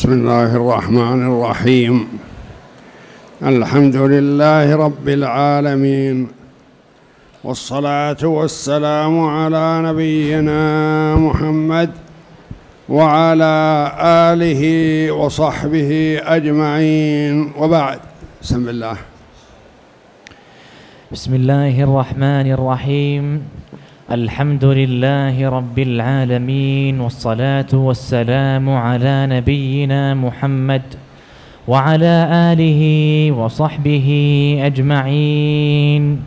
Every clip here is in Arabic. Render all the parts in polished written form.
بسم الله الرحمن الرحيم. الحمد لله رب العالمين، والصلاة والسلام على نبينا محمد وعلى آله وصحبه أجمعين، وبعد. بسم الله. بسم الله الرحمن الرحيم. الحمد لله رب العالمين، والصلاة والسلام على نبينا محمد وعلى آله وصحبه أجمعين.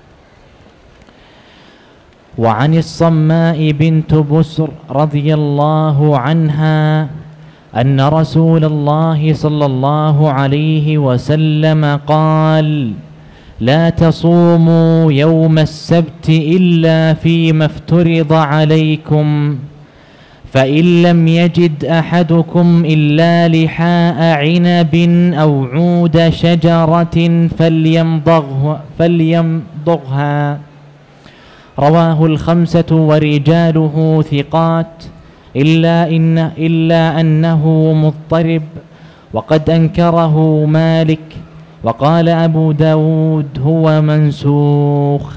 وعن الصماء بنت بسر رضي الله عنها أن رسول الله صلى الله عليه وسلم قال: لا تصوموا يوم السبت إلا فيما افترض عليكم، فإن لم يجد أحدكم إلا لحاء عنب أو عود شجرة فليمضغها. رواه الخمسة ورجاله ثقات إلا أنه مضطرب، وقد أنكره مالك، وقال أبو داود هو منسوخ.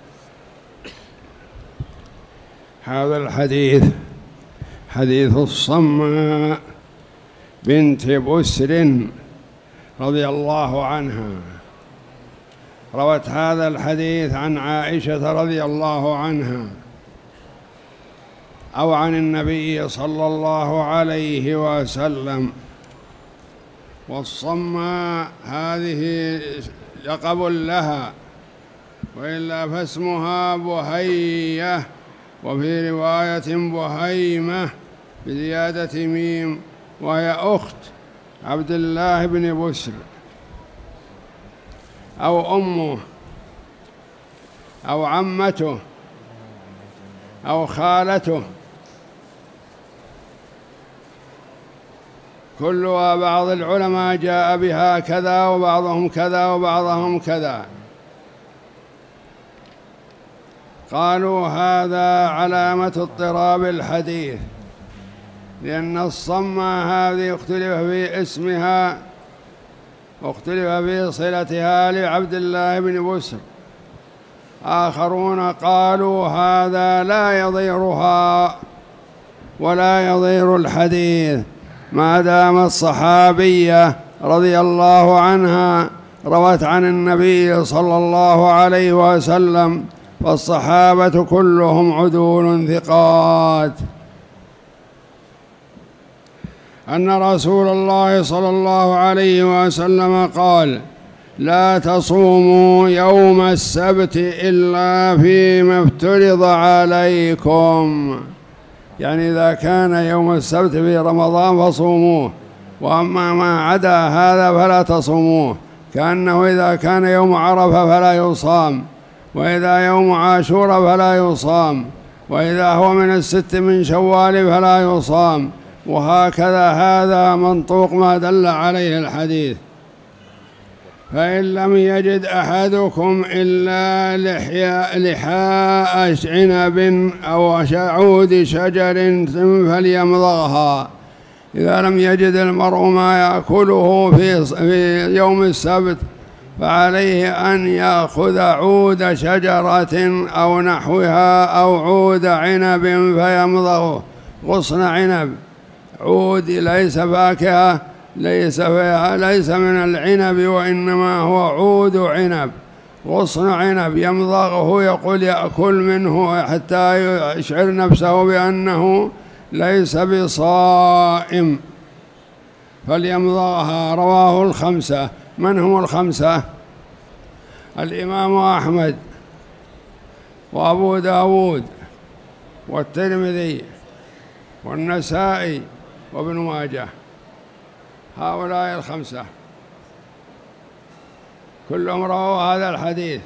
هذا الحديث حديث الصماء بنت بسر رضي الله عنها، روت هذا الحديث عن عائشة رضي الله عنها أو عن النبي صلى الله عليه وسلم. والصماء هذه لقب لها، وإلا فاسمها بهية، وفي رواية بهيمة بزيادة ميم، وهي أخت عبد الله بن بسر أو أمه أو عمته أو خالته، كلها. بعض العلماء جاء بها كذا، وبعضهم كذا، وبعضهم كذا. قالوا هذا علامة اضطراب الحديث، لأن الصماء هذه اختلف في اسمها، واختلف في صلتها لعبد الله بن بسر. آخرون قالوا هذا لا يضيرها ولا يضير الحديث ما دام الصحابية رضي الله عنها روت عن النبي صلى الله عليه وسلم، فالصحابة كلهم عدول ثقات. أن رسول الله صلى الله عليه وسلم قال: لا تصوموا يوم السبت إلا فيما افترض عليكم، يعني إذا كان يوم السبت في رمضان فصوموه، وأما ما عدا هذا فلا تصوموه، كأنه إذا كان يوم عرفة فلا يصام، وإذا يوم عاشوراء فلا يصام، وإذا هو من الست من شوال فلا يصام، وهكذا. هذا منطوق ما دل عليه الحديث. فإن لم يجد أحدكم إلا لحاء عنب أو عود شجر فليمضغها. إذا لم يجد المرء ما يأكله في يوم السبت، فعليه أن يأخذ عود شجرة أو نحوها أو عود عنب فيمضغه. غصن عنب، عود ليس فاكهة، ليس من العنب، وإنما هو عود عنب، غصن عنب يمضغه، يقول يأكل منه حتى يشعر نفسه بأنه ليس بصائم، فليمضغها. رواه الخمسة. من هم الخمسة؟ الإمام أحمد، وأبو داود، والترمذي، والنسائي، وابن ماجه. هؤلاء الخمسة كلهم رووا هذا الحديث،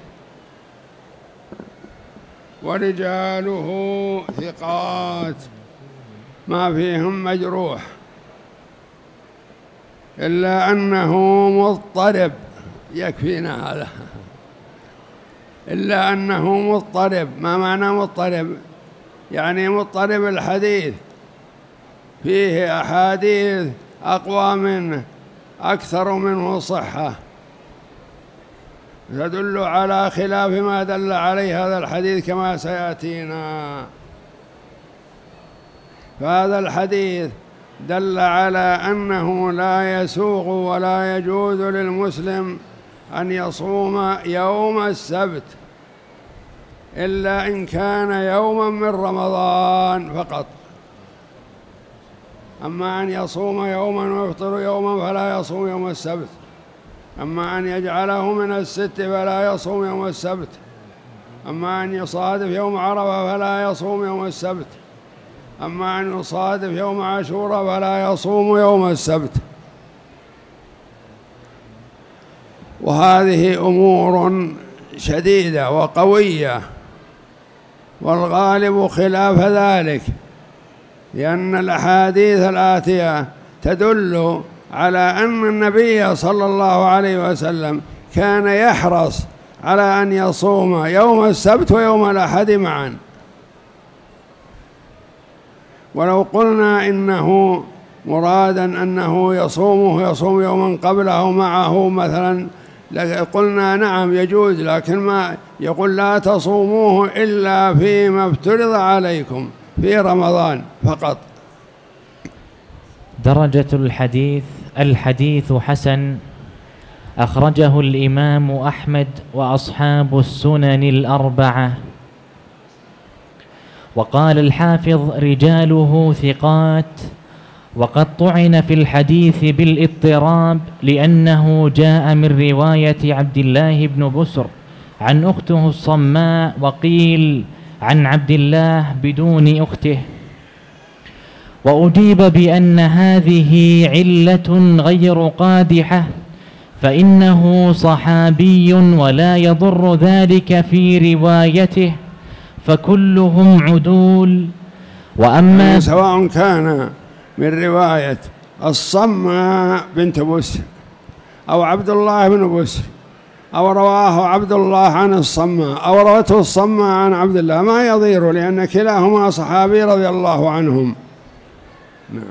ورجاله ثقات ما فيهم مجروح، إلا أنه مضطرب. يكفينا هذا، إلا أنه مضطرب. ما معنى مضطرب؟ يعني مضطرب الحديث، فيه أحاديث أقوى منه أكثر منه صحة، تدل على خلاف ما دل عليه هذا الحديث كما سيأتينا. فهذا الحديث دل على أنه لا يسوغ ولا يجوز للمسلم أن يصوم يوم السبت إلا إن كان يوما من رمضان فقط. أما أن يصوم يوما ويفطر يوما فلا يصوم يوم السبت، أما أن يجعله من الست فلا يصوم يوم السبت، أما أن يصادف يوم عرفة فلا يصوم يوم السبت، أما أن يصادف يوم عاشوراء فلا يصوم يوم السبت. وهذه أمور شديدة وقوية، والغالب خلاف ذلك، لأن الأحاديث الآتية تدل على أن النبي صلى الله عليه وسلم كان يحرص على أن يصوم يوم السبت ويوم الأحد معا. ولو قلنا إنه مرادا أنه يصوم يوما قبله معه مثلا قلنا نعم يجوز، لكن ما يقول لا تصوموه إلا فيما افترض عليكم في رمضان فقط. درجة الحديث حسن، أخرجه الإمام أحمد وأصحاب السنن الأربعة. وقال الحافظ رجاله ثقات، وقد طعن في الحديث بالاضطراب لأنه جاء من رواية عبد الله بن بسر عن أخته الصماء، وقيل عن عبد الله بدون أخته. وأجيب بأن هذه علة غير قادحة، فإنه صحابي ولا يضر ذلك في روايته، فكلهم عدول. وأما سواء كان من رواية الصماء بنت بسر أو عبد الله بن بسر، أو رواه عبد الله عن الصماء أو روته الصماء عن عبد الله، ما يضير، لأن كلاهما صحابي رضي الله عنهم. نعم.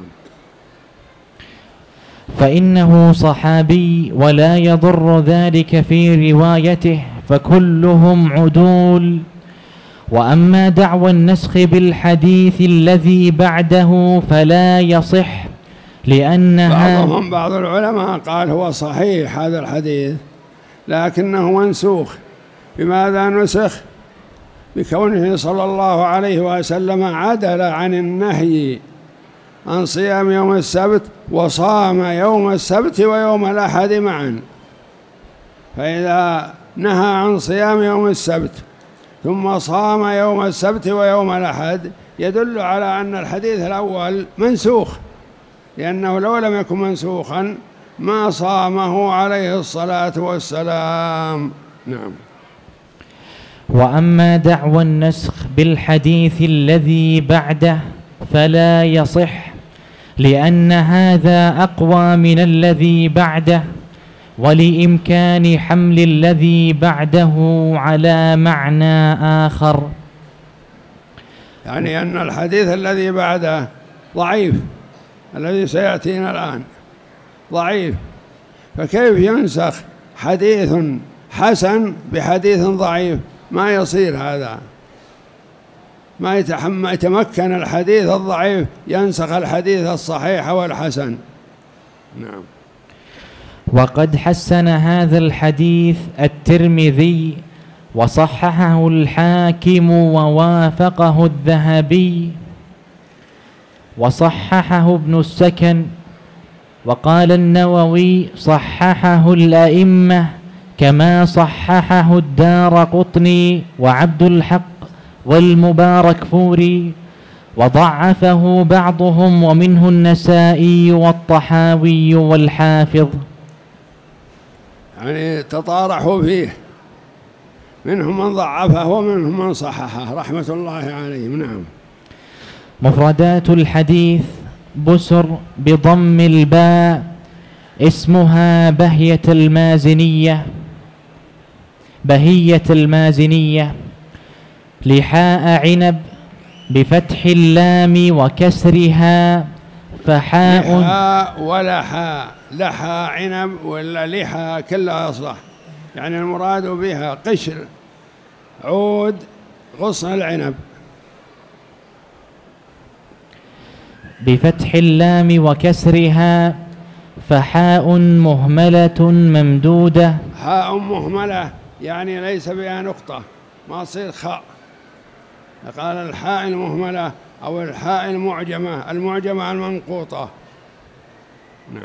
فإنه صحابي ولا يضر ذلك في روايته، فكلهم عدول. وأما دعوى النسخ بالحديث الذي بعده فلا يصح، لأنها بعض العلماء قال هو صحيح هذا الحديث لكنه منسوخ. بماذا نسخ؟ بكونه صلى الله عليه وسلم عدل عن النهي عن صيام يوم السبت وصام يوم السبت ويوم الأحد معا. فإذا نهى عن صيام يوم السبت ثم صام يوم السبت ويوم الأحد يدل على أن الحديث الأول منسوخ، لأنه لو لم يكن منسوخا ما صامه عليه الصلاة والسلام. نعم. وأما دعوى النسخ بالحديث الذي بعده فلا يصح، لأن هذا أقوى من الذي بعده، ولإمكان حمل الذي بعده على معنى آخر. يعني أن الحديث الذي بعده ضعيف، الذي سيأتينا الآن ضعيف، فكيف ينسخ حديث حسن بحديث ضعيف؟ ما يصير هذا، ما يتمكن الحديث الضعيف ينسخ الحديث الصحيح والحسن. نعم. وقد حسن هذا الحديث الترمذي وصححه الحاكم ووافقه الذهبي، وصححه ابن السكن، وقال النووي صححه الأئمة كما صححه الدارقطني وعبد الحق والمباركفوري، وضعفه بعضهم ومنه النسائي والطحاوي والحافظ. يعني تطارحوا فيه، منهم من ضعفه ومنهم من صححه رحمة الله عليهم. نعم. مفردات الحديث: بسر بضم الباء اسمها بهية المازنية، لحاء عنب بفتح اللام وكسرها فحاء لحاء ولحاء، لحى عنب ولا لحى كلها صح، يعني المراد بها قشر عود غصن العنب. بفتح اللام وكسرها فحاء مهملة ممدودة. حاء مهملة يعني ليس بها نقطة، ما تصير خاء، قال الحاء المهملة أو الحاء المعجمة، المعجمة المنقوطة. نعم.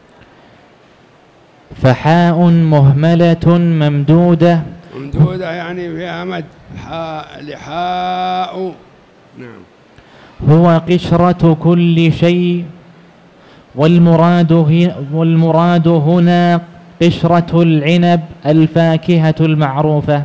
فحاء مهملة ممدودة. ممدودة يعني فيها مد، حاء لحاء. نعم. هو قشرة كل شيء، والمراد هنا قشرة العنب الفاكهة المعروفة،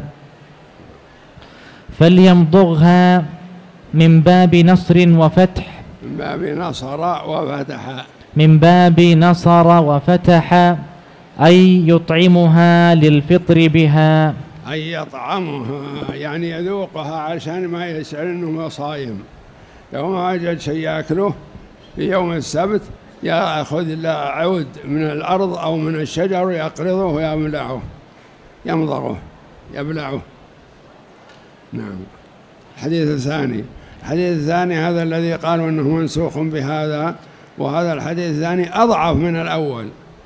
فليمضغها من باب نصر وفتح. من باب نصر وفتح. من باب نصر وفتح أي يطعمها للفطر بها. أي يطعمها يعني يذوقها عشان ما يسأل إنه صايم، لو ما وجد شيء يأكله في يوم السبت يأخذ عود من الأرض أو من الشجر ويقرضه ويملعه، يمضغه يبلعه. نعم. الحديث الثاني، الحديث الثاني هذا الذي قالوا أنه منسوخ بهذا، وهذا الحديث الثاني أضعف من الأول.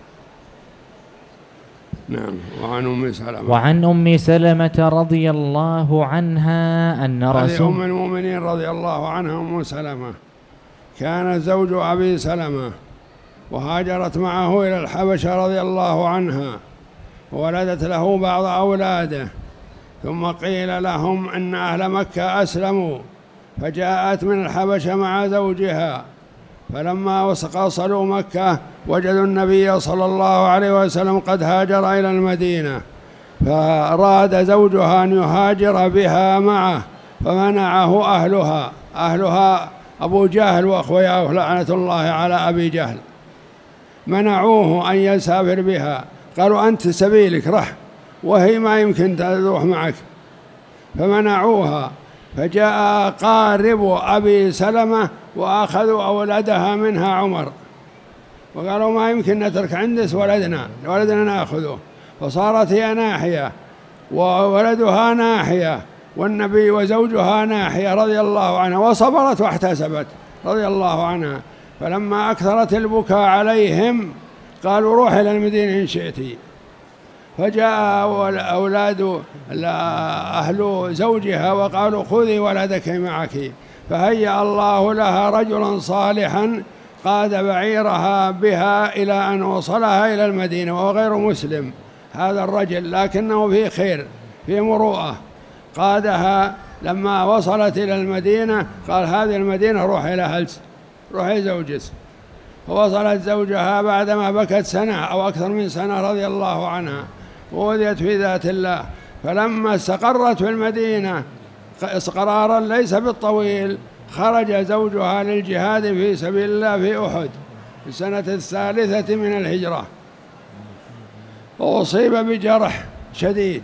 نعم. وعن أم سلمة رضي الله عنها أن رسول أم المؤمنين رضي الله عنها أم سلمة كان زوج أبي سلمة، وهاجرت معه إلى الحبشة رضي الله عنها، وولدت له بعض أولاده، ثم قيل لهم إن أهل مكة أسلموا، فجاءت من الحبشة مع زوجها، فلما وصلوا مكة وجدوا النبي صلى الله عليه وسلم قد هاجر إلى المدينة، فأراد زوجها أن يهاجر بها معه، فمنعه أهلها أبو جهل وأخوياه لعنة الله على أبي جهل، منعوه أن يسافر بها، قالوا أنت سبيلك رح، وهي ما يمكن تروح معك، فمنعوها. فجاء قارب أبي سلمة وأخذوا أولادها منها عمر، وقالوا ما يمكن نترك عندس ولدنا نأخذه، فصارت هي ناحية وولدها ناحية والنبي وزوجها ناحية رضي الله عنها، وصبرت واحتسبت رضي الله عنها. فلما أكثرت البكاء عليهم قالوا روح إلى المدينة إن شئتي، فجاء أولاد أهل زوجها وقالوا خذي ولدك معك، فهيأ الله لها رجلا صالحا قاد بعيرها بها إلى أن وصلها إلى المدينة، وهو غير مسلم هذا الرجل، لكنه فيه خير فيه مروءة، قادها لما وصلت إلى المدينة قال هذه المدينة روح إلى هلس، روحي زوجس. فوصلت زوجها بعدما بكت سنة أو أكثر من سنة رضي الله عنها، ووذيت في ذات الله، فلما استقرت في المدينة استقرارا ليس بالطويل خرج زوجها للجهاد في سبيل الله في أحد في السنة 3 من الهجرة، وأصيب بجرح شديد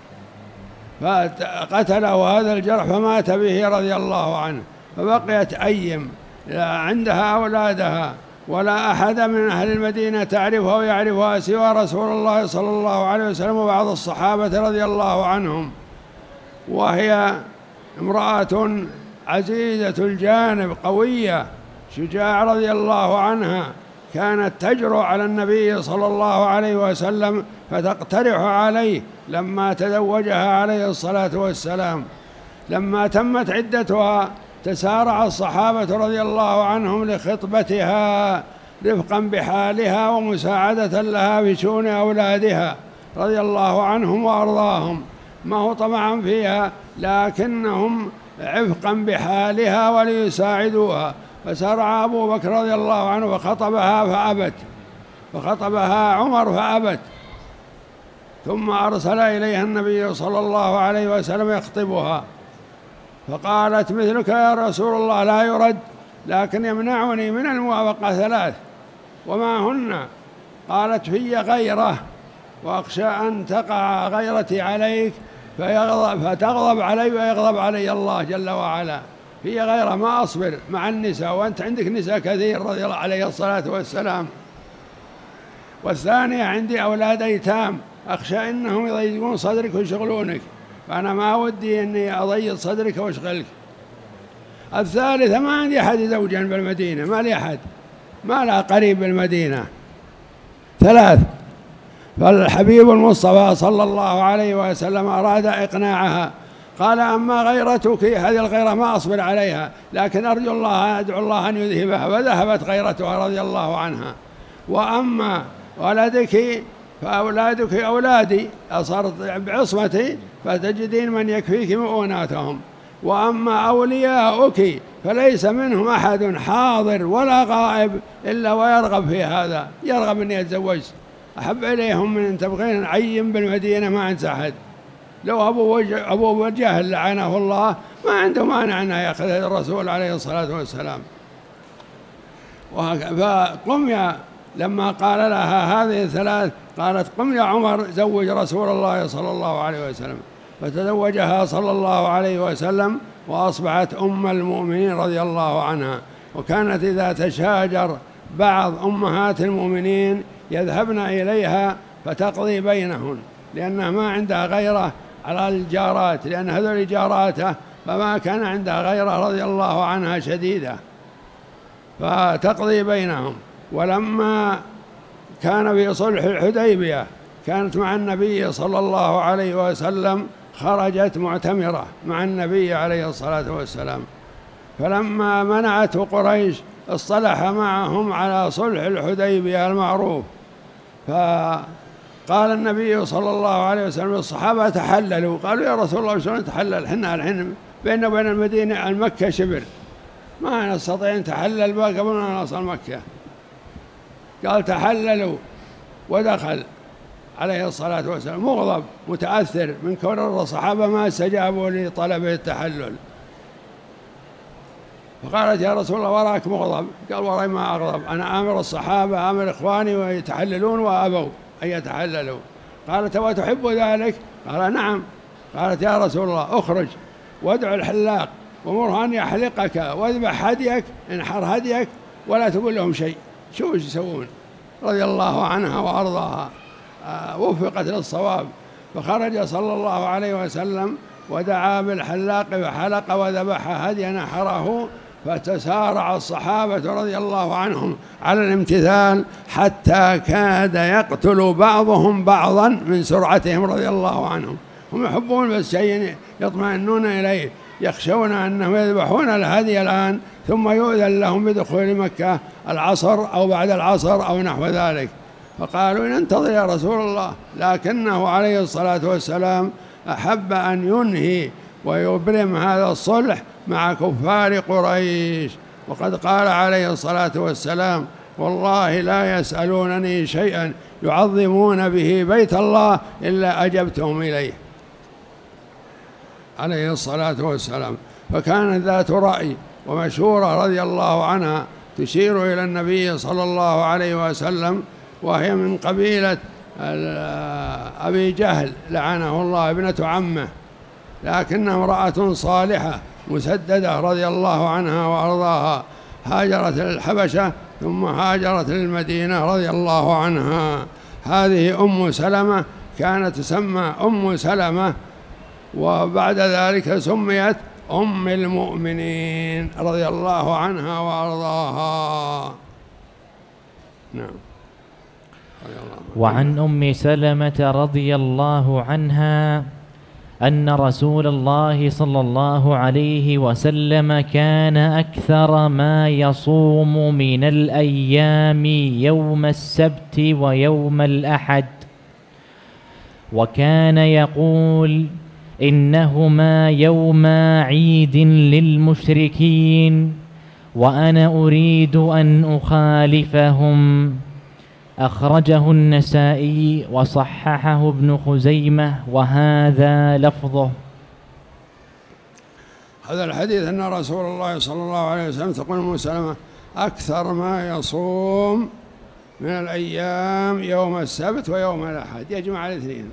فقتله هذا الجرح فمات به رضي الله عنه، فبقيت أيم لا عندها أولادها ولا أحد من أهل المدينة تعرفه ويعرفها سوى رسول الله صلى الله عليه وسلم وبعض الصحابة رضي الله عنهم، وهي امرأة عزيزة الجانب قوية شجاع رضي الله عنها، كانت تجرؤ على النبي صلى الله عليه وسلم فتقترح عليه لما تزوجها عليه الصلاة والسلام. لما تمت عدتها تسارع الصحابة رضي الله عنهم لخطبتها رفقا بحالها ومساعدة لها في شؤون أولادها رضي الله عنهم وأرضاهم، ما هو طمعا فيها لكنهم عفقا بحالها وليساعدوها. فسارع أبو بكر رضي الله عنه وخطبها فأبت، فخطبها عمر فأبت، ثم أرسل إليها النبي صلى الله عليه وسلم يخطبها، فقالت مثلك يا رسول الله لا يرد، لكن يمنعني من الموافقة 3 وما هن؟ قالت في غيرة، وأخشى أن تقع غيرتي عليك فتغضب علي ويغضب علي الله جل وعلا، هي غير ما أصبر مع النساء، وأنت عندك نساء كثير رضي الله عليه الصلاة والسلام. والثانية عندي أولاد أيتام أخشى إنهم يضيقون صدرك ويشغلونك، فأنا ما ودي إني أضيق صدرك وأشغلك. الثالثة ما عندي أحد زوجا بالمدينة، ما لي أحد، ما لا قريب بالمدينة. ثلاث. فالحبيب المصطفى صلى الله عليه وسلم أراد إقناعها، قال أما غيرتك هذه الغيرة ما أصبر عليها، لكن أرجو الله أدعو الله أن يذهبها، فذهبت غيرتها رضي الله عنها. وأما ولدك فأولادك أولادي، أصرت بعصمتي فتجدين من يكفيك مؤوناتهم. وأما أولياؤك فليس منهم أحد حاضر ولا غائب إلا ويرغب في هذا، يرغب أن يتزوج. أحب إليهم من أن تبغين عين بالمدينة ما عند أحد. لو أبو جهل لعنه الله ما عنده مانع أن يأخذ الرسول عليه الصلاة والسلام. فقم يا، لما قال لها هذه الثلاث قالت قم يا عمر زوج رسول الله صلى الله عليه وسلم، فتزوجها صلى الله عليه وسلم وأصبحت أم المؤمنين رضي الله عنها. وكانت إذا تشاجر بعض أمهات المؤمنين يذهبن إليها فتقضي بينهن، لأنها ما عندها غيرة على الجارات، لأن هذول جاراته، فما كان عندها غيرة رضي الله عنها شديدة، فتقضي بينهم. ولما كان في صلح الحديبية كانت مع النبي صلى الله عليه وسلم، خرجت معتمرة مع النبي عليه الصلاة والسلام، فلما منعته قريش اصطلح معهم على صلح الحديبية المعروف. فقال النبي صلى الله عليه وسلم الصحابة تحللوا، قالوا يا رسول الله شلون نتحلل، حنا الحين بيننا وبين المدينة المكة شبر، ما نستطيع نتحلل بقى قبل ما نوصل مكة. قال تحللوا، ودخل عليه الصلاة والسلام مغضب متأثر من كون الصحابة ما استجابوا لطلب التحلل. فقالت يا رسول الله وراك مغضب، قال وراي ما أغضب، أنا آمر الصحابة آمر إخواني ويتحللون وأبوا أن يتحللوا. قالت وتحب ذلك؟ قال نعم. قالت يا رسول الله اخرج وادعو الحلاق ومره أن يحلقك واذبح هديك، انحر هديك ولا تقول لهم شيء. شو يسوون؟ رضي الله عنها وأرضاها، وفقت للصواب. فخرج صلى الله عليه وسلم ودعا بالحلاق فحلق وذبح هدي نحره، فتسارع الصحابة رضي الله عنهم على الامتثال حتى كاد يقتل بعضهم بعضا من سرعتهم رضي الله عنهم. هم يحبون بس شيء يطمئنون إليه، يخشون أنهم يذبحون الهدي الآن ثم يؤذن لهم بدخول مكة العصر أو بعد العصر أو نحو ذلك. فقالوا ننتظر يا رسول الله، لكنه عليه الصلاة والسلام أحب أن ينهي ويبرم هذا الصلح مع كفار قريش. وقد قال عليه الصلاة والسلام والله لا يسألونني شيئا يعظمون به بيت الله إلا أجبتهم إليه عليه الصلاة والسلام. فكانت ذات رأي ومشورة رضي الله عنها تشير إلى النبي صلى الله عليه وسلم، وهي من قبيلة أبي جهل لعنه الله، ابنة عمه، لكنها امرأة صالحة مسددة رضي الله عنها وأرضاها، هاجرت للحبشة ثم هاجرت للمدينة رضي الله عنها. هذه أم سلمة كانت تسمى أم سلمة، وبعد ذلك سميت أم المؤمنين رضي الله عنها وأرضاها. نعم. وعن أم سلمة رضي الله عنها أن رسول الله صلى الله عليه وسلم كان أكثر ما يصوم من الأيام يوم السبت ويوم الأحد، وكان يقول إنهما يوما عيد للمشركين وأنا أريد أن أخالفهم. أخرجه النسائي وصححه ابن خزيمة وهذا لفظه. هذا الحديث أن رسول الله صلى الله عليه وسلم تقول أم سلمة أكثر ما يصوم من الأيام يوم السبت ويوم الأحد، يجمع الاثنين.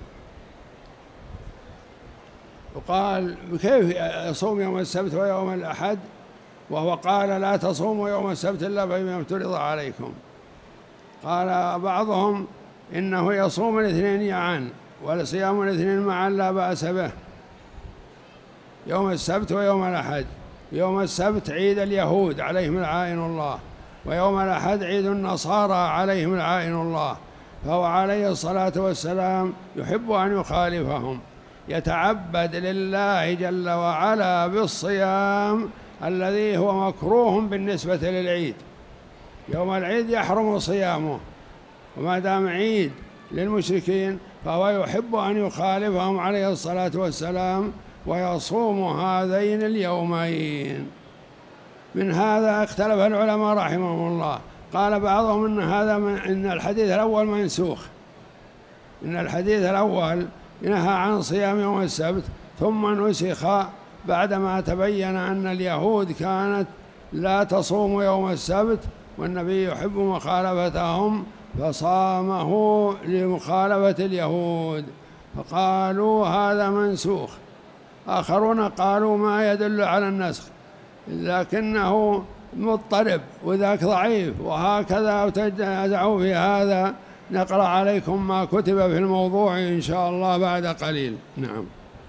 وقال كيف يصوم يوم السبت ويوم الأحد؟ وهو قال لا تصوموا يوم السبت إلا فيما افترض عليكم. قال بعضهم إنه يصوم الاثنين معا، والصيام الاثنين معا لا بأس به، يوم السبت ويوم الأحد. يوم السبت عيد اليهود عليهم لعائن الله، ويوم الأحد عيد النصارى عليهم لعائن الله، فهو عليه الصلاة والسلام يحب أن يخالفهم، يتعبد لله جل وعلا بالصيام الذي هو مكروه بالنسبة للعيد. يوم العيد يحرم صيامه، وما دام عيد للمشركين فهو يحب أن يخالفهم عليه الصلاة والسلام ويصوم هذين اليومين. من هذا اختلف العلماء رحمهم الله، قال بعضهم إن الحديث الأول منسوخ، إن الحديث الأول نهى عن صيام يوم السبت ثم نسخ بعدما تبين أن اليهود كانت لا تصوم يوم السبت والنبي يحب مخالفتهم فصامه لمخالفة اليهود، فقالوا هذا منسوخ. آخرون قالوا ما يدل على النسخ لكنه مضطرب وذاك ضعيف، وهكذا وتنازعوا في هذا. نقرأ عليكم ما كتب في الموضوع إن شاء الله بعد قليل. نعم.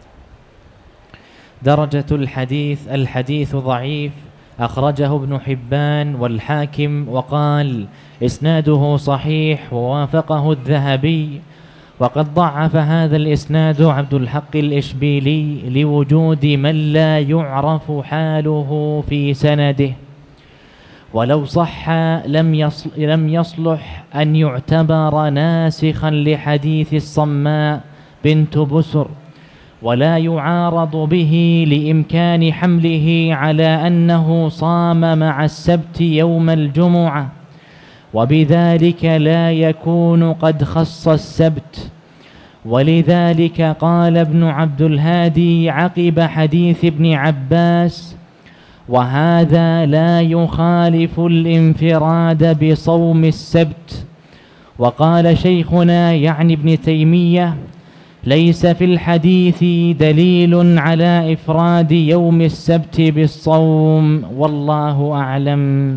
درجة الحديث ضعيف، أخرجه ابن حبان والحاكم وقال إسناده صحيح ووافقه الذهبي، وقد ضعف هذا الإسناد عبد الحق الإشبيلي لوجود من لا يعرف حاله في سنده، ولو صح لم يصلح أن يعتبر ناسخا لحديث الصماء بنت بسر، ولا يعارض به لإمكان حمله على أنه صام مع السبت يوم الجمعة، وبذلك لا يكون قد خص السبت. ولذلك قال ابن عبد الهادي عقب حديث ابن عباس: وهذا لا يخالف الانفراد بصوم السبت. وقال شيخنا يعني ابن تيمية: ليس في الحديث دليل على إفراد يوم السبت بالصوم، والله أعلم.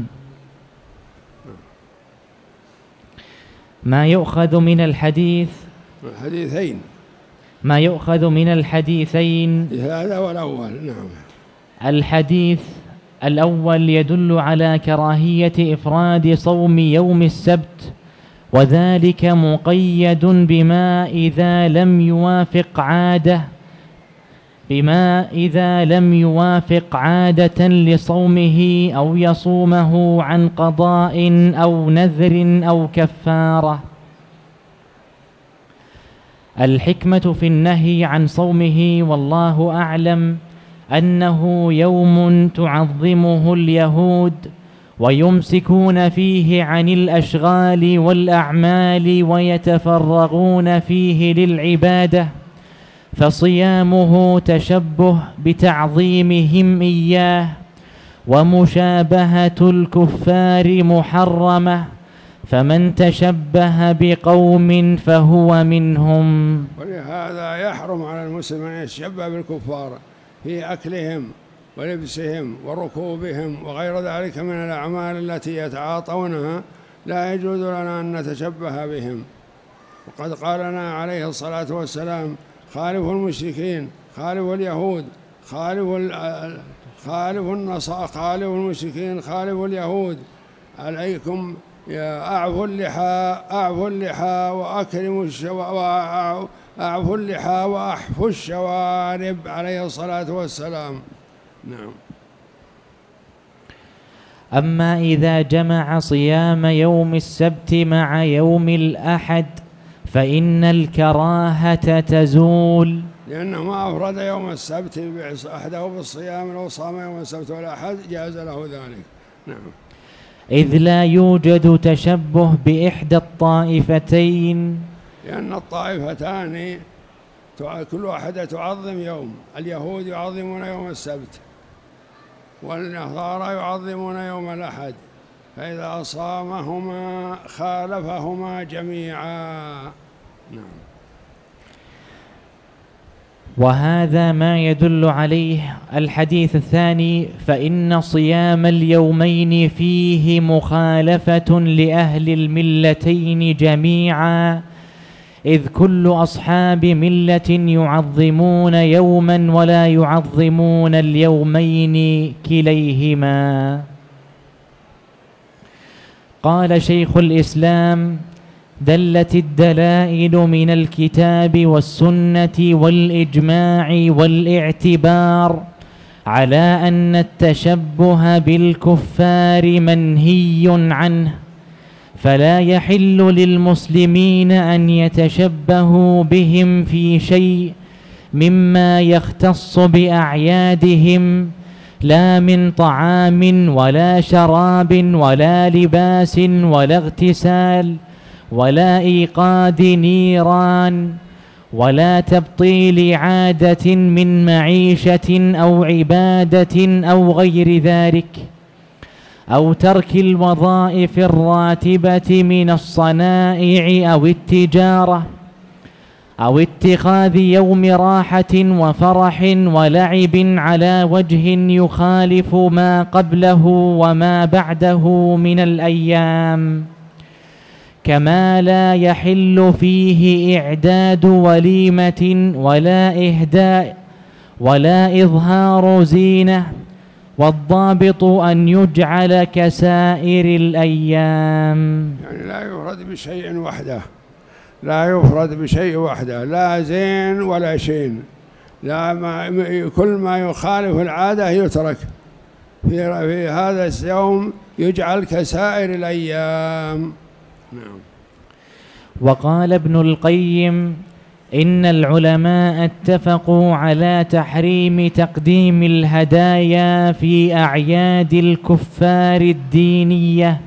ما يؤخذ من الحديثين هذا والأول. نعم. الحديث الأول يدل على كراهية إفراد صوم يوم السبت، وذلك مقيد بما إذا لم يوافق عادة لصومه أو يصومه عن قضاء أو نذر أو كفارة. الحكمة في النهي عن صومه والله أعلم أنه يوم تعظمه اليهود ويمسكون فيه عن الأشغال والأعمال ويتفرغون فيه للعبادة، فصيامه تشبه بتعظيمهم إياه، ومشابهة الكفار محرمة، فمن تشبه بقوم فهو منهم. ولهذا يحرم على المسلم أن يتشبه بالكفار في أكلهم ولبسهم وركوبهم وغير ذلك من الأعمال التي يتعاطونها، لا يجوز لنا أن نتشبه بهم. وقد قال لنا عليه الصلاة والسلام: خالفوا المشركين، خالفوا اليهود، خالفوا النصارى، خالفوا المشركين، خالفوا اليهود، عليكم أعفوا اللحى وأكرموا أعفوا اللحى وأحفوا الشوارب عليه الصلاة والسلام. نعم. أما إذا جمع صيام يوم السبت مع يوم الأحد فإن الكراهة تزول، لأنه ما أفرد يوم السبت أحده بالصيام، لو صام يوم السبت والأحد جاز له ذلك. نعم. إذ لا يوجد تشبه بإحدى الطائفتين، لأن الطائفتان كل واحدة تعظم يوم، اليهود يعظمون يوم السبت والنصارى يعظمون يوم الأحد، فإذا صامهما خالفهما جميعا. نعم. وهذا ما يدل عليه الحديث الثاني: فإن صيام اليومين فيه مخالفة لأهل الملتين جميعا، إذ كل أصحاب ملة يعظمون يوما ولا يعظمون اليومين كليهما. قال شيخ الإسلام: دلت الدلائل من الكتاب والسنة والإجماع والاعتبار على أن التشبه بالكفار منهي عنه، فلا يحل للمسلمين أن يتشبهوا بهم في شيء مما يختص بأعيادهم، لا من طعام ولا شراب ولا لباس ولا اغتسال ولا إيقاد نيران ولا تبطيل عادة من معيشة أو عبادة أو غير ذلك، أو ترك الوظائف الراتبة من الصنائع أو التجارة، أو اتخاذ يوم راحة وفرح ولعب على وجه يخالف ما قبله وما بعده من الأيام، كما لا يحل فيه إعداد وليمة ولا إهداء ولا إظهار زينة، والضابط أن يجعل كسائر الأيام. يعني لا يفرد بشيء وحده، لا يفرد بشيء وحده، لا زين ولا شين، كل ما يخالف العادة يترك في هذا اليوم، يجعل كسائر الأيام. نعم. وقال ابن القيم: إن العلماء اتفقوا على تحريم تقديم الهدايا في أعياد الكفار الدينية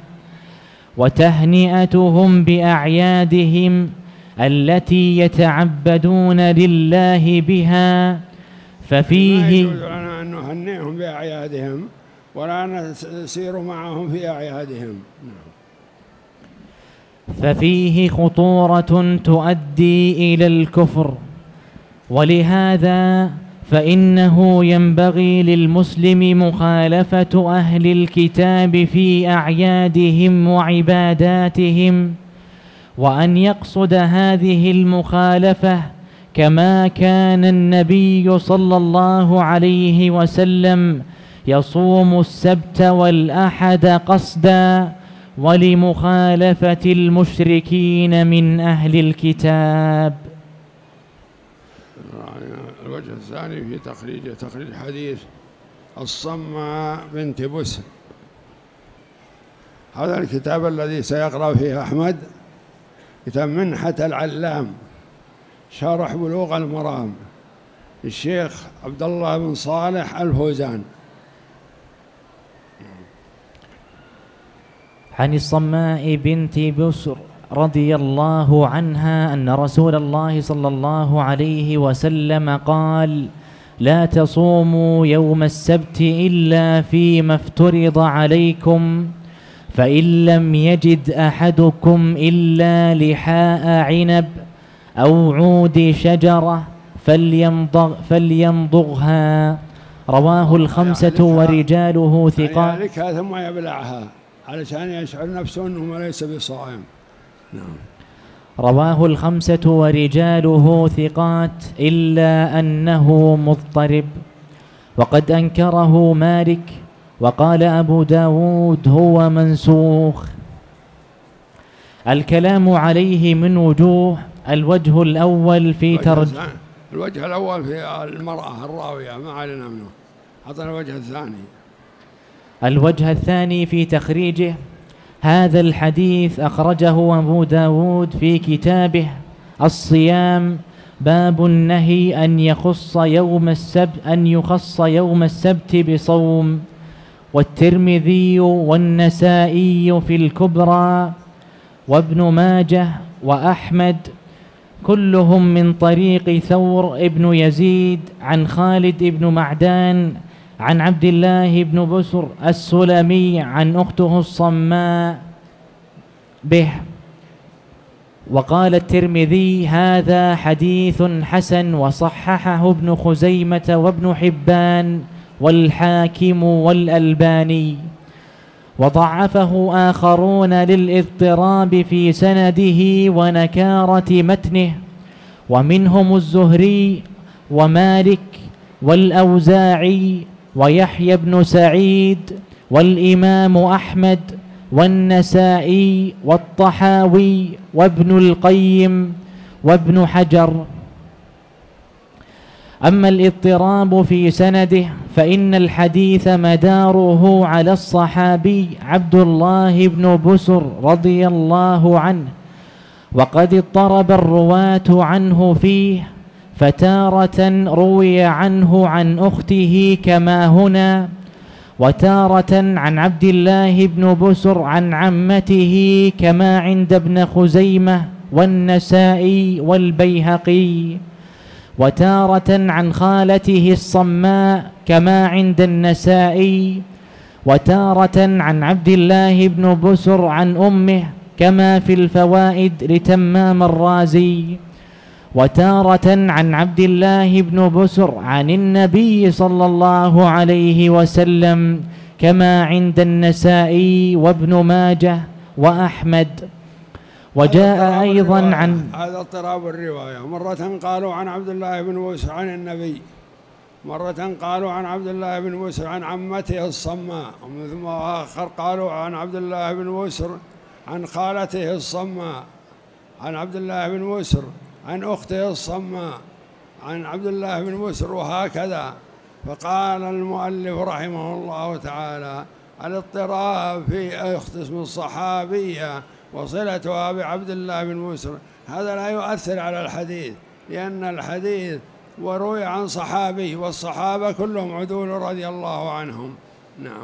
وتهنئتهم بأعيادهم التي يتعبدون لله بها، ففيه لا يجوز لنا أن نهنئهم بأعيادهم ولا نسير معهم في أعيادهم. ففيه خطورة تؤدي إلى الكفر، ولهذا فإنه ينبغي للمسلم مخالفة أهل الكتاب في أعيادهم وعباداتهم، وأن يقصد هذه المخالفة كما كان النبي صلى الله عليه وسلم يصوم السبت والأحد قصدا، ولمخالفة المشركين من أهل الكتاب. الوجه الثاني في تخريج حديث الصماء بنت بسر. هذا الكتاب الذي سيقرأ فيه أحمد كتاب منحة العلام شرح بلوغ المرام الشيخ عبد الله بن صالح الفوزان. عن الصماء بنت بسر رضي الله عنها أن رسول الله صلى الله عليه وسلم قال: لا تصوموا يوم السبت إلا فيما افترض عليكم، فإن لم يجد أحدكم إلا لحاء عنب أو عود شجرة فليمضغها. رواه الخمسة ورجاله ثقات. يعني ثم يبلعها علشان يشعر نفسه أنه ليس بصائم. نعم. رواه الخمسة ورجاله ثقات إلا أنه مضطرب، وقد أنكره مالك، وقال أبو داود هو منسوخ. الكلام عليه من وجوه: الوجه الأول في الوجه الأول في المرأة الراوية ما علينا منه، أعطنا الوجه الثاني. الوجه الثاني في تخريجه: هذا الحديث أخرجه أبو داود في كتابه الصيام، باب النهي أن يخص يوم السبت بصوم، والترمذي والنسائي في الكبرى، وابن ماجه وأحمد كلهم من طريق ثور ابن يزيد عن خالد ابن معدان عن عبد الله بن بسر السلمي عن أخته الصماء به. وقال الترمذي: هذا حديث حسن، وصححه ابن خزيمة وابن حبان والحاكم والألباني، وضعفه آخرون للاضطراب في سنده ونكارة متنه، ومنهم الزهري ومالك والأوزاعي ويحيى بن سعيد والإمام أحمد والنسائي والطحاوي وابن القيم وابن حجر. أما الاضطراب في سنده فإن الحديث مداره على الصحابي عبد الله بن بسر رضي الله عنه، وقد اضطرب الرواة عنه فيه، فتارة روي عنه عن أخته كما هنا، وتارة عن عبد الله بن بسر عن عمته كما عند ابن خزيمة والنسائي والبيهقي، وتارة عن خالته الصماء كما عند النسائي، وتارة عن عبد الله بن بسر عن أمه كما في الفوائد لتمام الرازي، وتارة عن عبد الله بن بسر عن النبي صلى الله عليه وسلم كما عند النسائي وابن ماجه وأحمد. وجاء أيضا عن هذا اضطراب الرواية، مرة قالوا عن عبد الله بن بسر عن النبي، مرة قالوا عن عبد الله بن بسر عن عمته الصماء، ثم آخر قالوا عن عبد الله بن بسر عن خالته الصماء، عن عبد الله بن بسر عن أخته الصماء، عن عبد الله بن بسر، وهكذا. فقال المؤلف رحمه الله تعالى: الاضطراب في اسم الصحابية وصلتها بعبد الله بن بسر هذا لا يؤثر على الحديث، لأن الحديث وروي عن صحابي، والصحابة كلهم عدول رضي الله عنهم. نعم.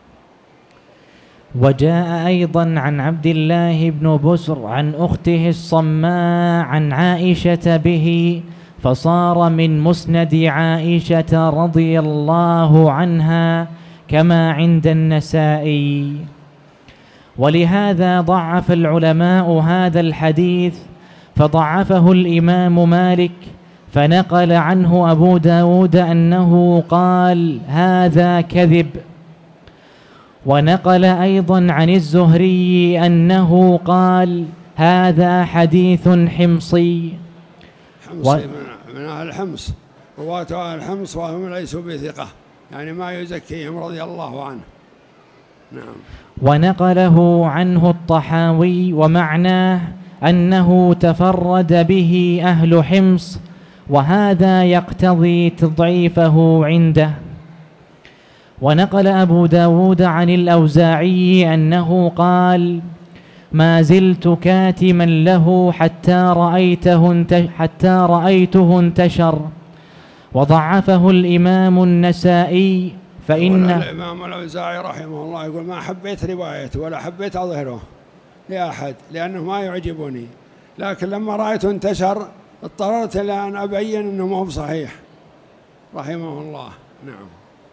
وجاء أيضا عن عبد الله بن بسر عن أخته الصماء عن عائشة به، فصار من مسند عائشة رضي الله عنها كما عند النسائي. ولهذا ضعف العلماء هذا الحديث، فضعفه الإمام مالك، فنقل عنه أبو داود أنه قال: هذا كذب. ونقل أيضا عن الزهري أنه قال: هذا حديث حمصي. من أهل الحمص، رواة أهل الحمص وهم ليسوا بثقة، يعني ما يزكيهم رضي الله عنه. نعم. ونقله عنه الطحاوي، ومعناه أنه تفرد به أهل حمص، وهذا يقتضي تضعيفه عنده. ونقل أبو داود عن الأوزاعي أنه قال: ما زلت كاتما له حتى رأيته انتشر. وضعفه الإمام النسائي، فإن الإمام الأوزاعي رحمه الله يقول: ما حبيت روايته ولا حبيت أظهره لأحد لأنه ما يعجبني، لكن لما رأيته انتشر اضطررت إلى أن أبين أنه ما هو صحيح رحمه الله. نعم.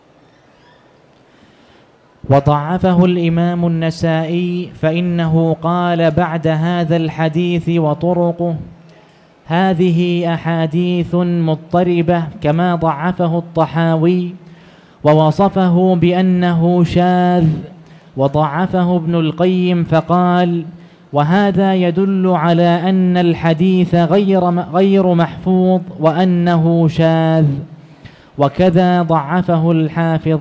وضعفه الإمام النسائي، فإنه قال بعد هذا الحديث وطرقه: هذه أحاديث مضطربة، كما ضعفه الطحاوي ووصفه بأنه شاذ. وضعفه ابن القيم فقال: وهذا يدل على أن الحديث غير محفوظ وأنه شاذ. وكذا ضعفه الحافظ.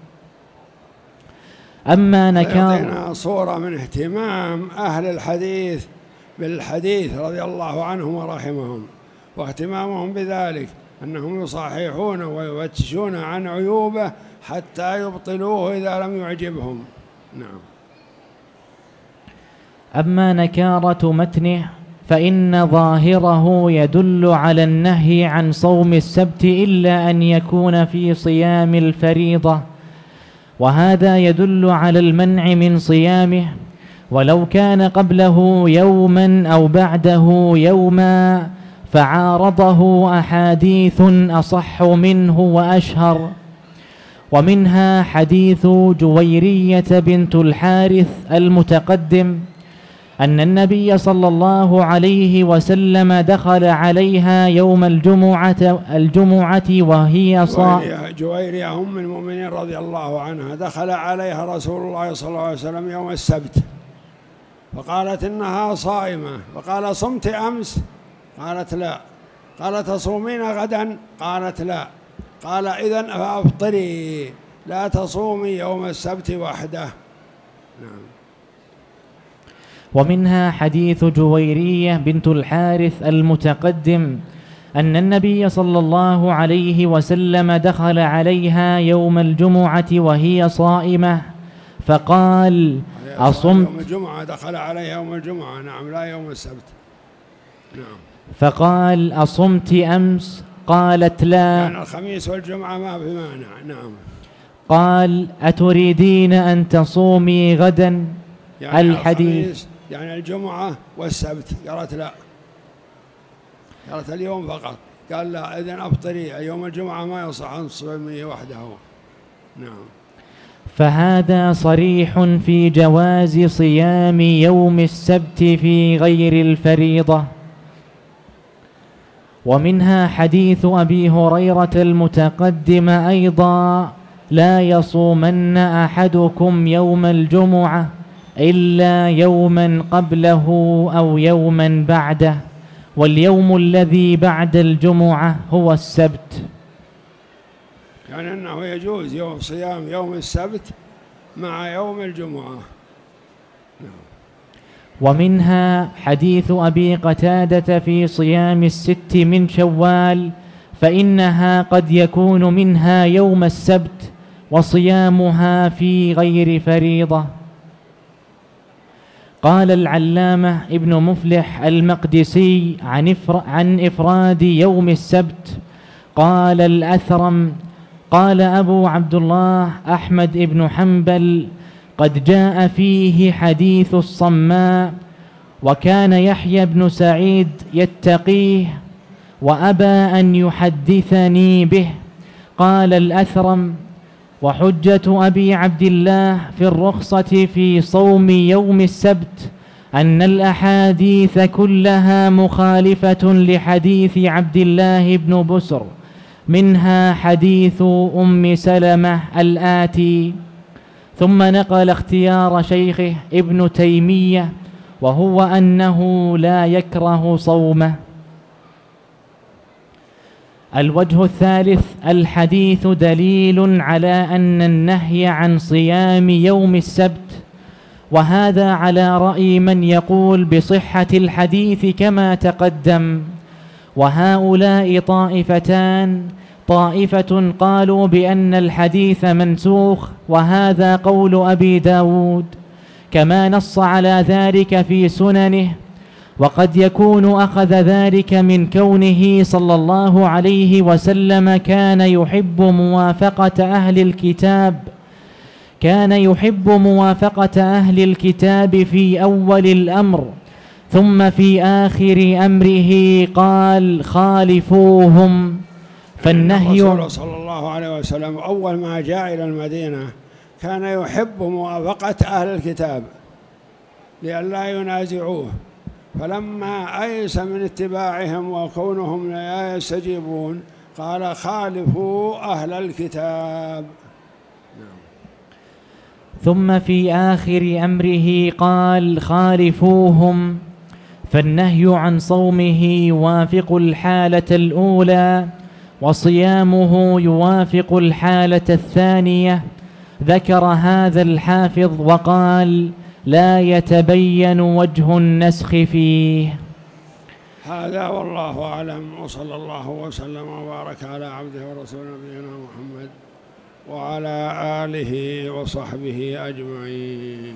أما يعطينا صورة من اهتمام أهل الحديث بالحديث رضي الله عنهم ورحمهم، واهتمامهم بذلك أنهم يصححون ويفتشون عن عيوبه حتى يبطلوه إذا لم يعجبهم. نعم. أما نكارة متنه فإن ظاهره يدل على النهي عن صوم السبت إلا أن يكون في صيام الفريضة، وهذا يدل على المنع من صيامه، ولو كان قبله يوما أو بعده يوما فعارضه أحاديث أصح منه وأشهر. ومنها حديث جويرية بنت الحارث المتقدم أن النبي صلى الله عليه وسلم دخل عليها يوم الجمعة وهي صائمة. جويرية أم المؤمنين رضي الله عنها دخل عليها رسول الله صلى الله عليه وسلم يوم السبت، فقالت إنها صائمة، فقال: صمت أمس؟ قالت: لا. قال: تصومين غدا؟ قالت: لا. قال: إذن فأفطري، لا تصومي يوم السبت وحده. نعم. ومنها حديث جويرية بنت الحارث المتقدم أن النبي صلى الله عليه وسلم دخل عليها يوم الجمعة وهي صائمة فقال: أصمت؟ يوم الجمعة دخل عليها يوم الجمعة، نعم، لا يوم السبت. نعم. فقال: أصمت أمس؟ قالت: لا. يعني الخميس والجمعة ما في مانع. نعم. قال: أتريدين أن تصومي غدا؟ يعني الحديث يعني الجمعة والسبت. قالت: لا. قالت: اليوم فقط. قال: لا، إذن أفطري، يوم الجمعة ما يصح أن تصومي وحده. نعم. فهذا صريح في جواز صيام يوم السبت في غير الفريضة. ومنها حديث أبي هريرة المتقدم أيضا: لا يصومن أحدكم يوم الجمعة إلا يوما قبله أو يوما بعده، واليوم الذي بعد الجمعة هو السبت. يعني أنه يجوز صيام يوم السبت مع يوم الجمعة. ومنها حديث أبي قتادة في صيام الست من شوال، فإنها قد يكون منها يوم السبت وصيامها في غير فريضة. قال العلامة ابن مفلح المقدسي عن إفراد يوم السبت: قال الأثرم: قال أبو عبد الله أحمد بن حنبل: قد جاء فيه حديث الصماء، وكان يحيى بن سعيد يتقيه وأبى أن يحدثني به. قال الأثرم: وحجة أبي عبد الله في الرخصة في صوم يوم السبت أن الأحاديث كلها مخالفة لحديث عبد الله بن بسر، منها حديث أم سلمة الآتي. ثم نقل اختيار شيخه ابن تيمية، وهو أنه لا يكره صومه. الوجه الثالث: الحديث دليل على أن النهي عن صيام يوم السبت، وهذا على رأي من يقول بصحة الحديث كما تقدم. وهؤلاء طائفتان: طائفة قالوا بأن الحديث منسوخ، وهذا قول أبي داود كما نص على ذلك في سننه، وقد يكون أخذ ذلك من كونه صلى الله عليه وسلم كان يحب موافقة أهل الكتاب في أول الأمر، ثم في آخر أمره قال: خالفوهم. فالنهي الرسول صلى الله عليه وسلم أول ما جاء إلى المدينة كان يحب موافقة أهل الكتاب لئلا ينازعوه، فلما أيس من اتباعهم وكونهم لا يستجيبون قال: خالفوا أهل الكتاب. ثم في آخر أمره قال: خالفوهم. فالنهي عن صومه يوافق الحالة الأولى، وصيامه يوافق الحالة الثانية. ذكر هذا الحافظ وقال: لا يتبين وجه النسخ فيه. هذا والله أعلم، وصلى الله وسلم وبارك على عبده ورسوله نبينا محمد وعلى آله وصحبه أجمعين.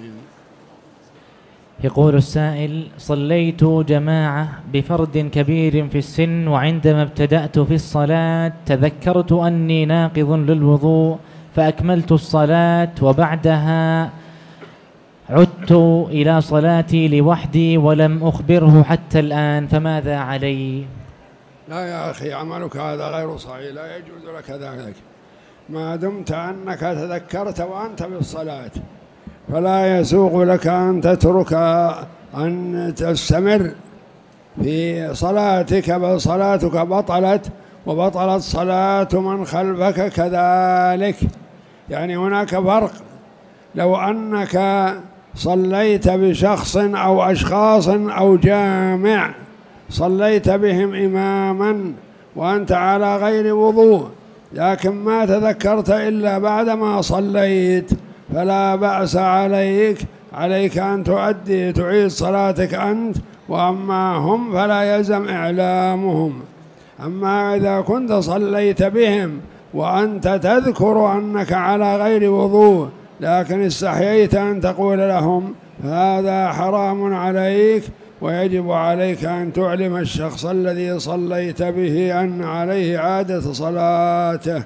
يقول السائل: صليت جماعة بفرد كبير في السن، وعندما ابتدأت في الصلاة تذكرت أني ناقض للوضوء فأكملت الصلاة، وبعدها عدت إلى صلاتي لوحدي ولم أخبره حتى الآن، فماذا علي؟ لا يا أخي، عملك هذا غير صحيح، لا يجوز لك ذلك ما دمت أنك تذكرت وأنت بالصلاة، فلا يسوغ لك أن تترك أن تستمر في صلاتك، بل صلاتك بطلت وبطلت صلاة من خلفك كذلك. يعني هناك فرق، لو أنك صليت بشخص أو أشخاص أو جامع، صليت بهم إماما وأنت على غير وضوء، لكن ما تذكرت إلا بعدما صليت، فلا بأس عليك أن تعيد صلاتك أنت، وأما هم فلا يلزم إعلامهم. أما إذا كنت صليت بهم وأنت تذكر أنك على غير وضوء لكن استحييت أن تقول لهم، هذا حرام عليك، ويجب عليك أن تعلم الشخص الذي صليت به أن عليه إعادة صلاته.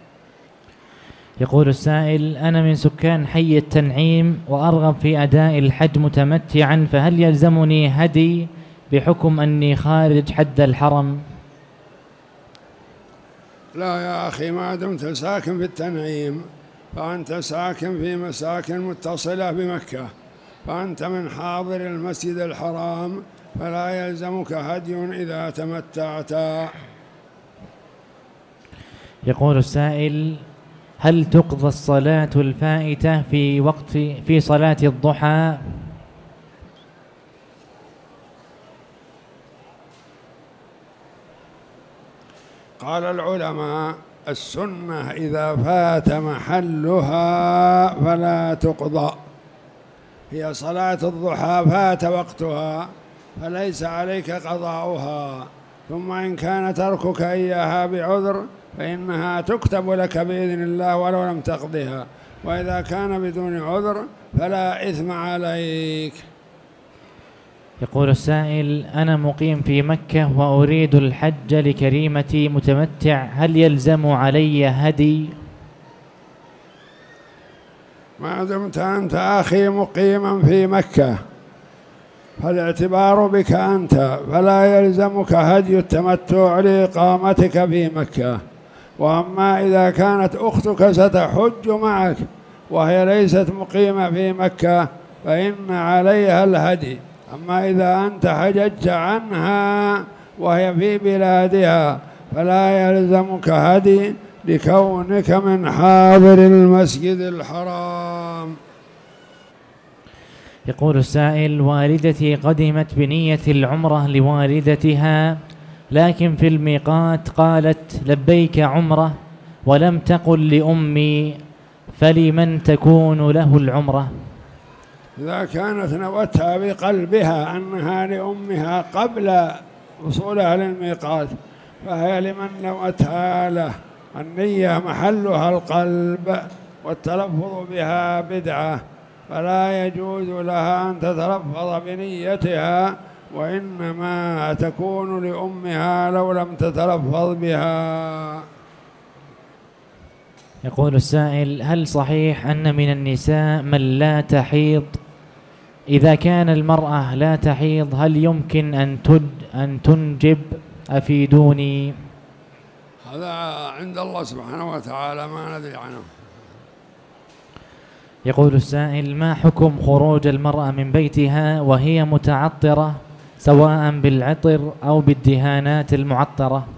يقول السائل: أنا من سكان حي التنعيم وأرغب في أداء الحج متمتعا، فهل يلزمني هدي بحكم أني خارج حد الحرم؟ لا يا أخي، ما دمت ساكن في التنعيم فأنت ساكن في مساكن متصلة بمكة، فأنت من حاضر المسجد الحرام، فلا يلزمك هدي إذا تمتعت. يقول السائل: هل تقضى الصلاة الفائتة في صلاة الضحى؟ قال العلماء: السنة إذا فات محلها فلا تقضى. هي صلاة الضحى فات وقتها فليس عليك قضاؤها، ثم إن كان تركك إياها بعذر فإنها تكتب لك بإذن الله ولو لم تقضها، وإذا كان بدون عذر فلا إثم عليك. يقول السائل: أنا مقيم في مكة وأريد الحج لكريمتي متمتع، هل يلزم علي هدي؟ ما دمت أنت أخي مقيما في مكة فالاعتبار بك أنت، فلا يلزمك هدي التمتع لإقامتك في مكة. وأما إذا كانت أختك ستحج معك وهي ليست مقيمة في مكة فإن عليها الهدي. أما إذا أنت حججت عنها وهي في بلادها فلا يلزمك هدي لكونك من حاضر المسجد الحرام. يقول السائل: والدتي قدمت بنية العمرة لوالدتها، لكن في الميقات قالت لبيك عمرة ولم تقل لأمي، فلمن تكون له العمرة؟ إذا كانت نوتها بقلبها أنها لأمها قبل وصولها للميقات فهي لمن نوتها له. النية محلها القلب، والتلفظ بها بدعة، فلا يجوز لها أن تتلفظ بنيتها، وإنما تكون لأمها لو لم تتلفظ بها. يقول السائل: هل صحيح أن من النساء من لا تحيض؟ إذا كان المرأة لا تحيض هل يمكن أن تنجب؟ أفيدوني. هذا عند الله سبحانه وتعالى، ما ندري عنه. يقول السائل: ما حكم خروج المرأة من بيتها وهي متعطرة، سواء بالعطر أو بالدهانات المعطرة؟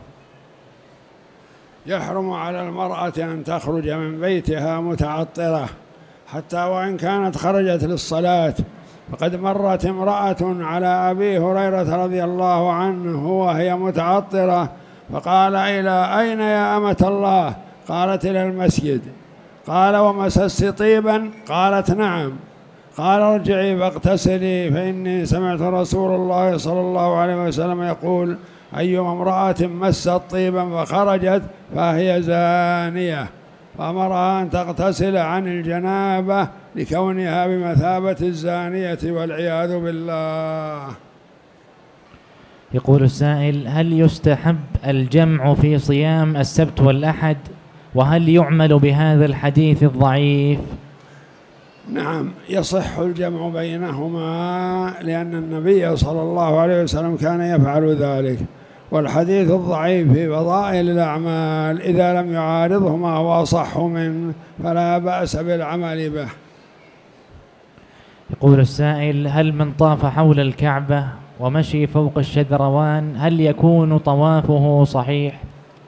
يحرم على المرأة أن تخرج من بيتها متعطرة حتى وإن كانت خرجت للصلاة. فقد مرت امرأة على أبي هريرة رضي الله عنه وهي متعطرة، فقال: إلى أين يا أمة الله؟ قالت: إلى المسجد. قال: ومسست طيبا؟ قالت: نعم. قال: ارجعي فاغتسلي، فإني سمعت رسول الله صلى الله عليه وسلم يقول: أيما امرأة مست طيبا فخرجت فهي زانية. فأمرها أن تغتسل عن الجنابة لكونها بمثابة الزانية والعياذ بالله. يقول السائل: هل يستحب الجمع في صيام السبت والأحد؟ وهل يعمل بهذا الحديث الضعيف؟ نعم، يصح الجمع بينهما، لأن النبي صلى الله عليه وسلم كان يفعل ذلك. والحديث الضعيف في فضائل الأعمال إذا لم يعارضه ما هو أصح منه فلا بأس بالعمل به. يقول السائل: هل من طاف حول الكعبة ومشي فوق الشذروان هل يكون طوافه صحيح؟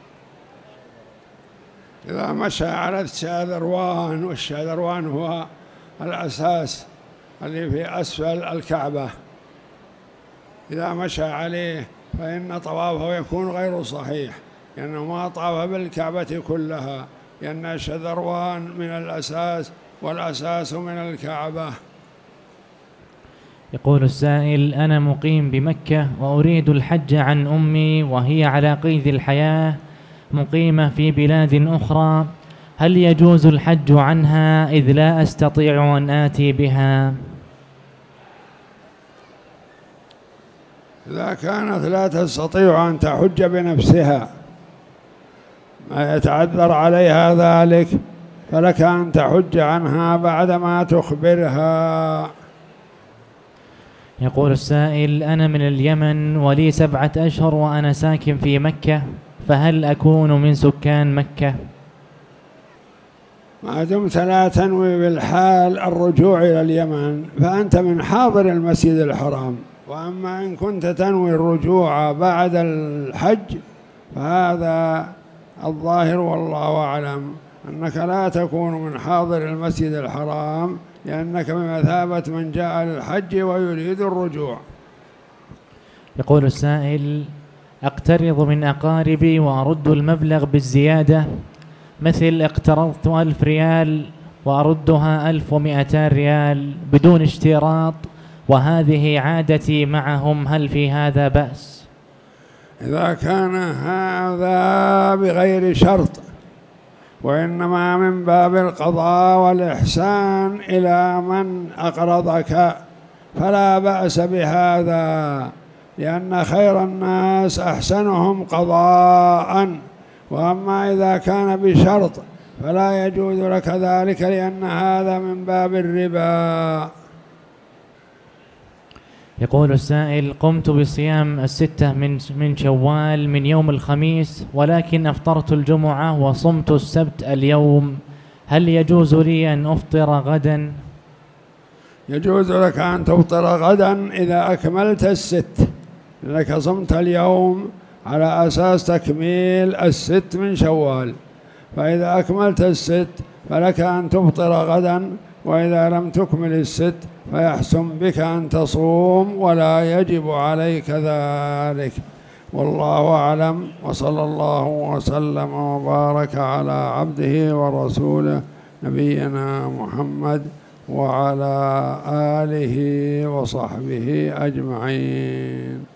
إذا مشى على الشذروان، والشذروان هو الأساس اللي في أسفل الكعبة، إذا مشى عليه فإن طوافه يكون غير صحيح، لأنه ما طاف بالكعبة كلها، لأن الشذروان من الأساس والأساس من الكعبة. يقول السائل: أنا مقيم بمكة وأريد الحج عن أمي وهي على قيد الحياة مقيمة في بلاد أخرى، هل يجوز الحج عنها إذ لا أستطيع أن آتي بها؟ إذا كانت لا تستطيع أن تحج بنفسها ما يتعذر عليها ذلك، فلك أن تحج عنها بعدما تخبرها. يقول السائل: أنا من اليمن ولي 7 أشهر وأنا ساكن في مكة، فهل أكون من سكان مكة؟ ما دمت لا تنوي بالحال الرجوع إلى اليمن فأنت من حاضر المسجد الحرام، وأما إن كنت تنوي الرجوع بعد الحج فهذا الظاهر والله أعلم أنك لا تكون من حاضر المسجد الحرام، لأنك بمثابة من جاء للحج ويريد الرجوع. يقول السائل: أقترض من أقاربي وأرد المبلغ بالزيادة، مثل اقترضت 1000 ريال وأردها 1200 ريال بدون اشتراط، وهذه عادتي معهم، هل في هذا بأس؟ إذا كان هذا بغير شرط وإنما من باب القضاء والإحسان إلى من أقرضك فلا بأس بهذا، لأن خير الناس أحسنهم قضاء، وأما إذا كان بشرط فلا يجوز لك ذلك، لأن هذا من باب الربا. يقول السائل: قمت بصيام 6 من شوال من يوم الخميس، ولكن أفطرت الجمعة وصمت السبت اليوم، هل يجوز لي أن أفطر غدا؟ يجوز لك أن تفطر غدا إذا أكملت 6، لأنك صمت اليوم على أساس تكميل 6 من شوال، فإذا أكملت 6 فلك أن تفطر غدا، وإذا لم تكمل 6 فيحسن بك أن تصوم ولا يجب عليك ذلك، والله أعلم. وصلى الله وسلم وبارك على عبده ورسوله نبينا محمد وعلى آله وصحبه أجمعين.